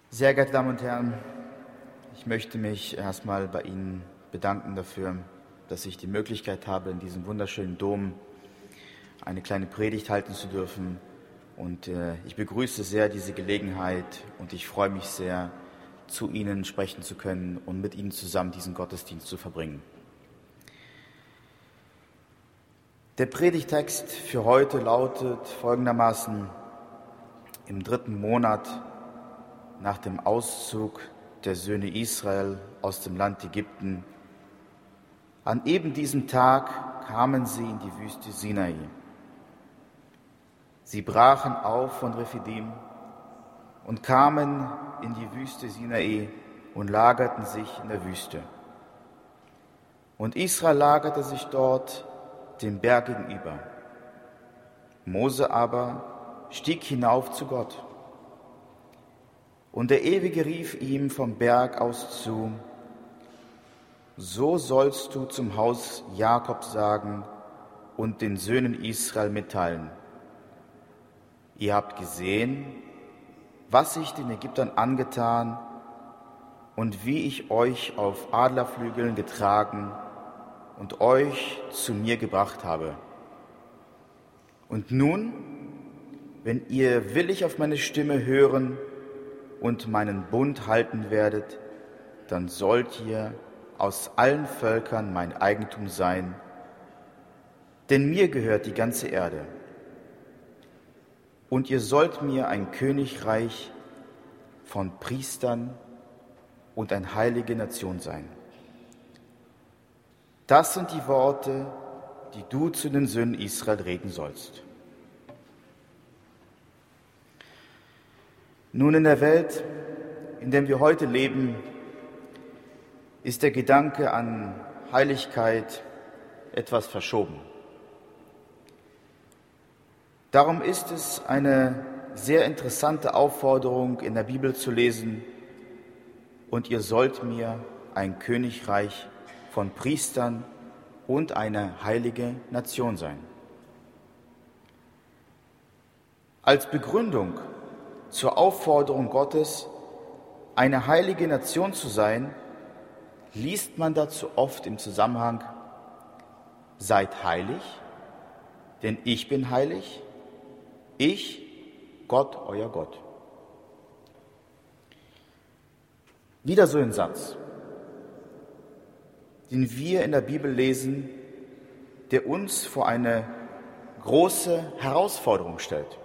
Sehr geehrte Damen und Herren, ich möchte mich erstmal bei Ihnen bedanken dafür, dass ich die Möglichkeit habe, in diesem wunderschönen Dom eine kleine Predigt halten zu dürfen. Und ich begrüße sehr diese Gelegenheit und ich freue mich sehr, zu Ihnen sprechen zu können und mit Ihnen zusammen diesen Gottesdienst zu verbringen. Der Predigtext für heute lautet folgendermaßen: Im 3. Monat nach dem Auszug der Söhne Israel aus dem Land Ägypten, an eben diesem Tag kamen sie in die Wüste Sinai. Sie brachen auf von Rephidim und kamen in die Wüste Sinai und lagerten sich in der Wüste. Und Israel lagerte sich dort dem Berg gegenüber. Mose aber stieg hinauf zu Gott. Und der Ewige rief ihm vom Berg aus zu: So sollst du zum Haus Jakob sagen und den Söhnen Israel mitteilen: Ihr habt gesehen, was ich den Ägyptern angetan und wie ich euch auf Adlerflügeln getragen und euch zu mir gebracht habe. Und nun, wenn ihr willig auf meine Stimme hören und meinen Bund halten werdet, dann sollt ihr aus allen Völkern mein Eigentum sein, denn mir gehört die ganze Erde. Und ihr sollt mir ein Königreich von Priestern und eine heilige Nation sein. Das sind die Worte, die du zu den Söhnen Israel reden sollst. Nun, in der Welt, in der wir heute leben, ist der Gedanke an Heiligkeit etwas verschoben. Darum ist es eine sehr interessante Aufforderung, in der Bibel zu lesen: Und ihr sollt mir ein Königreich von Priestern und eine heilige Nation sein. Als Begründung zur Aufforderung Gottes, eine heilige Nation zu sein, liest man dazu oft im Zusammenhang: Seid heilig, denn ich bin heilig, ich, Gott, euer Gott. Wieder so ein Satz, den wir in der Bibel lesen, der uns vor eine große Herausforderung stellt.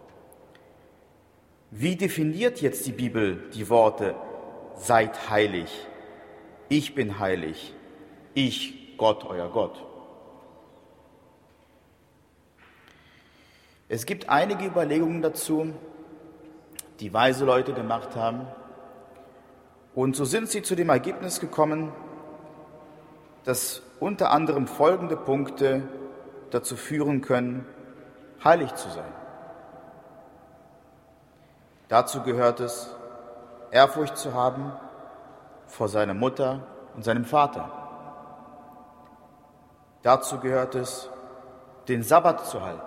Wie definiert jetzt die Bibel die Worte seid heilig, ich bin heilig, ich, Gott, euer Gott? Es gibt einige Überlegungen dazu, die weise Leute gemacht haben, und so sind sie zu dem Ergebnis gekommen, dass unter anderem folgende Punkte dazu führen können, heilig zu sein. Dazu gehört es, Ehrfurcht zu haben vor seiner Mutter und seinem Vater. Dazu gehört es, den Sabbat zu halten.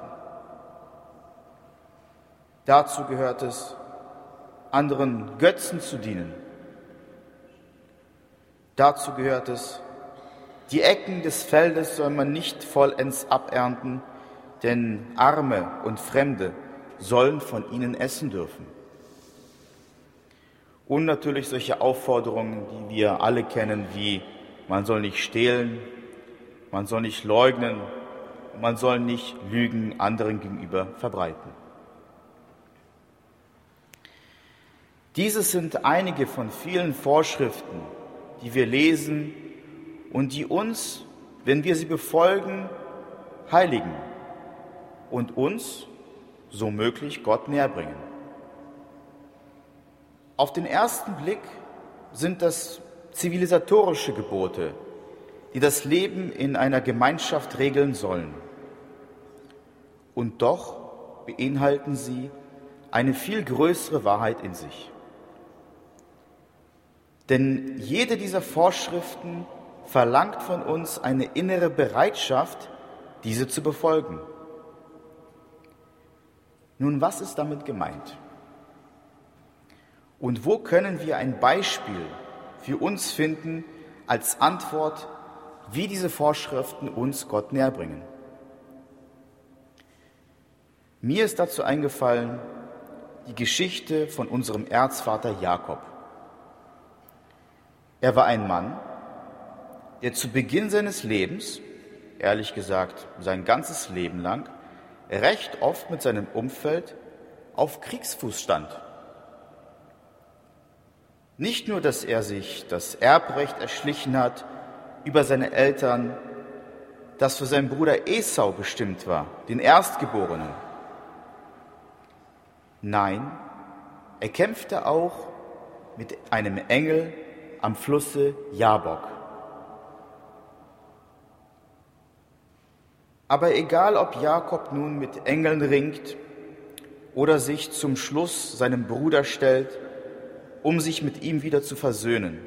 Dazu gehört es, anderen Götzen zu dienen. Dazu gehört es, die Ecken des Feldes soll man nicht vollends abernten, denn Arme und Fremde sollen von ihnen essen dürfen. Und natürlich solche Aufforderungen, die wir alle kennen, wie: Man soll nicht stehlen, man soll nicht leugnen, man soll nicht Lügen anderen gegenüber verbreiten. Dieses sind einige von vielen Vorschriften, die wir lesen und die uns, wenn wir sie befolgen, heiligen und uns, so möglich, Gott näher bringen. Auf den ersten Blick sind das zivilisatorische Gebote, die das Leben in einer Gemeinschaft regeln sollen. Und doch beinhalten sie eine viel größere Wahrheit in sich. Denn jede dieser Vorschriften verlangt von uns eine innere Bereitschaft, diese zu befolgen. Nun, was ist damit gemeint? Und wo können wir ein Beispiel für uns finden als Antwort, wie diese Vorschriften uns Gott näher bringen? Mir ist dazu eingefallen die Geschichte von unserem Erzvater Jakob. Er war ein Mann, der zu Beginn seines Lebens, ehrlich gesagt sein ganzes Leben lang, recht oft mit seinem Umfeld auf Kriegsfuß stand. Nicht nur, dass er sich das Erbrecht erschlichen hat über seine Eltern, das für seinen Bruder Esau bestimmt war, den Erstgeborenen. Nein, er kämpfte auch mit einem Engel am Flusse Jabok. Aber egal, ob Jakob nun mit Engeln ringt oder sich zum Schluss seinem Bruder stellt, um sich mit ihm wieder zu versöhnen.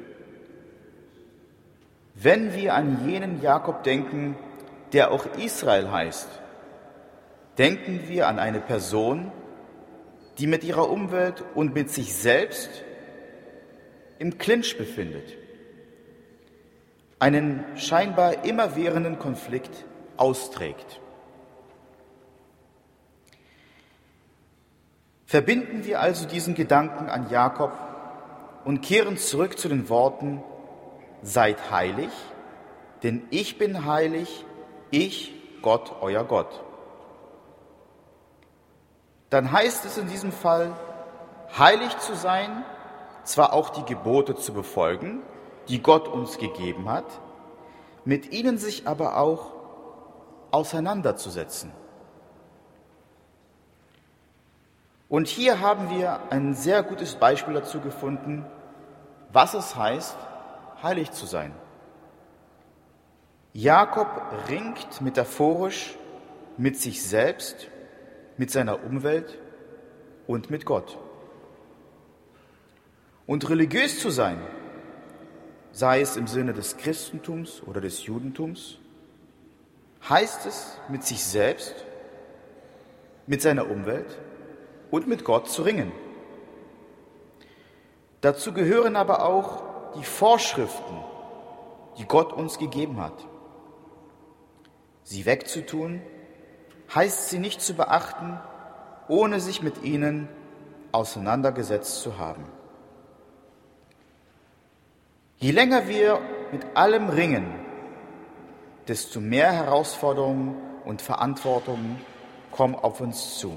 Wenn wir an jenen Jakob denken, der auch Israel heißt, denken wir an eine Person, die mit ihrer Umwelt und mit sich selbst im Clinch befindet, einen scheinbar immerwährenden Konflikt austrägt. Verbinden wir also diesen Gedanken an Jakob und kehren zurück zu den Worten: Seid heilig, denn ich bin heilig, ich, Gott, euer Gott. Dann heißt es in diesem Fall, heilig zu sein, zwar auch die Gebote zu befolgen, die Gott uns gegeben hat, mit ihnen sich aber auch auseinanderzusetzen. Und hier haben wir ein sehr gutes Beispiel dazu gefunden, was es heißt, heilig zu sein. Jakob ringt metaphorisch mit sich selbst, mit seiner Umwelt und mit Gott. Und religiös zu sein, sei es im Sinne des Christentums oder des Judentums, heißt es, mit sich selbst, mit seiner Umwelt und mit Gott zu ringen. Dazu gehören aber auch die Vorschriften, die Gott uns gegeben hat. Sie wegzutun, heißt sie nicht zu beachten, ohne sich mit ihnen auseinandergesetzt zu haben. Je länger wir mit allem ringen, desto mehr Herausforderungen und Verantwortungen kommen auf uns zu.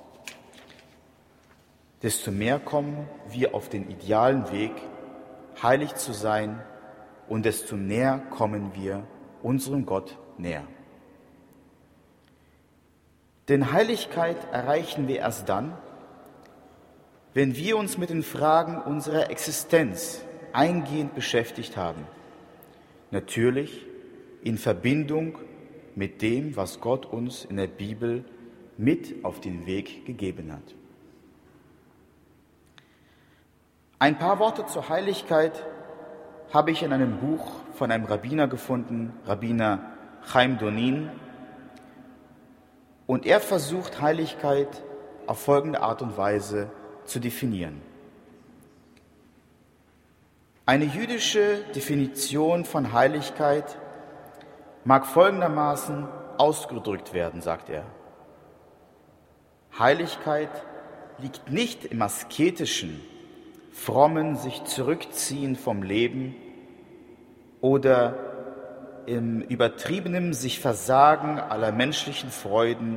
Desto mehr kommen wir auf den idealen Weg, heilig zu sein, und desto näher kommen wir unserem Gott näher. Denn Heiligkeit erreichen wir erst dann, wenn wir uns mit den Fragen unserer Existenz eingehend beschäftigt haben. Natürlich in Verbindung mit dem, was Gott uns in der Bibel mit auf den Weg gegeben hat. Ein paar Worte zur Heiligkeit habe ich in einem Buch von einem Rabbiner gefunden, Rabbiner Chaim Donin. Und er versucht, Heiligkeit auf folgende Art und Weise zu definieren. Eine jüdische Definition von Heiligkeit mag folgendermaßen ausgedrückt werden, sagt er. Heiligkeit liegt nicht im asketischen, frommen sich zurückziehen vom Leben oder im übertriebenen sich Versagen aller menschlichen Freuden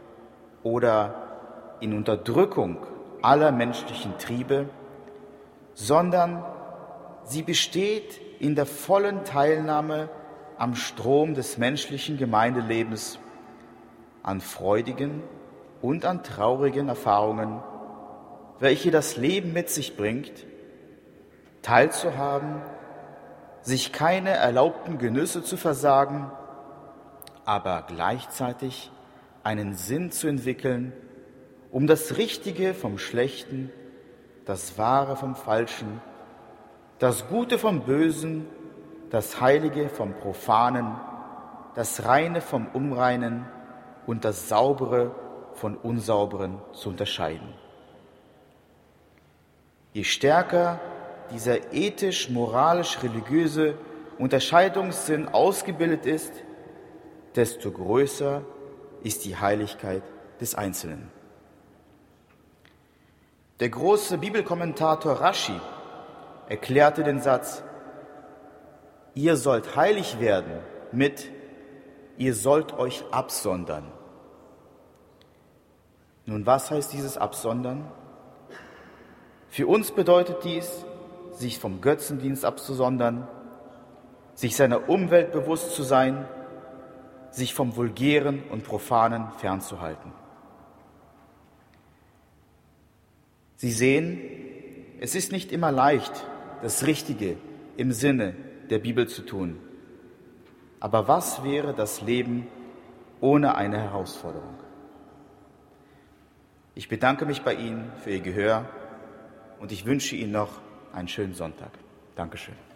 oder in Unterdrückung aller menschlichen Triebe, sondern sie besteht in der vollen Teilnahme am Strom des menschlichen Gemeindelebens, an freudigen und an traurigen Erfahrungen, welche das Leben mit sich bringt, teilzuhaben, sich keine erlaubten Genüsse zu versagen, aber gleichzeitig einen Sinn zu entwickeln, um das Richtige vom Schlechten, das Wahre vom Falschen, das Gute vom Bösen, das Heilige vom Profanen, das Reine vom Unreinen und das Saubere von Unsauberen zu unterscheiden. Je stärker dieser ethisch-moralisch-religiöse Unterscheidungssinn ausgebildet ist, desto größer ist die Heiligkeit des Einzelnen. Der große Bibelkommentator Rashi erklärte den Satz: Ihr sollt heilig werden mit: Ihr sollt euch absondern. Nun, was heißt dieses Absondern? Für uns bedeutet dies, sich vom Götzendienst abzusondern, sich seiner Umwelt bewusst zu sein, sich vom Vulgären und Profanen fernzuhalten. Sie sehen, es ist nicht immer leicht, das Richtige im Sinne der Bibel zu tun. Aber was wäre das Leben ohne eine Herausforderung? Ich bedanke mich bei Ihnen für Ihr Gehör und ich wünsche Ihnen noch einen schönen Sonntag. Dankeschön.